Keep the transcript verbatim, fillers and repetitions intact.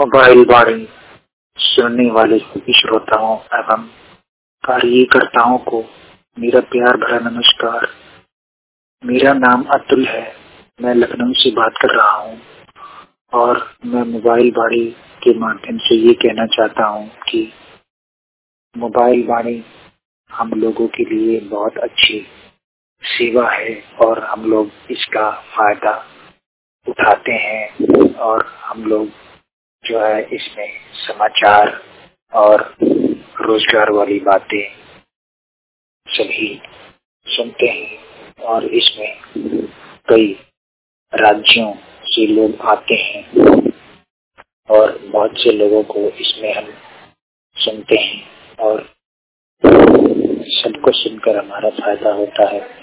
Mobile वाणी सुनने वाले सभी श्रोताओं एवं कार्यकर्ताओं को मेरा प्यार भरा नमस्कार। मेरा नाम अतुल है, मैं लखनऊ से बात कर रहा हूँ और मैं मोबाइल वाणी के माध्यम से ये कहना चाहता हूँ कि मोबाइल वाणी हम लोगों के लिए बहुत अच्छी सेवा है और हम लोग इसका फायदा उठाते हैं और हम लोग जो है इसमें समाचार और रोजगार वाली बातें सभी सुनते हैं और इसमें कई राज्यों से लोग आते हैं और बहुत से लोगों को इसमें हम सुनते हैं और सबको सुनकर हमारा फायदा होता है।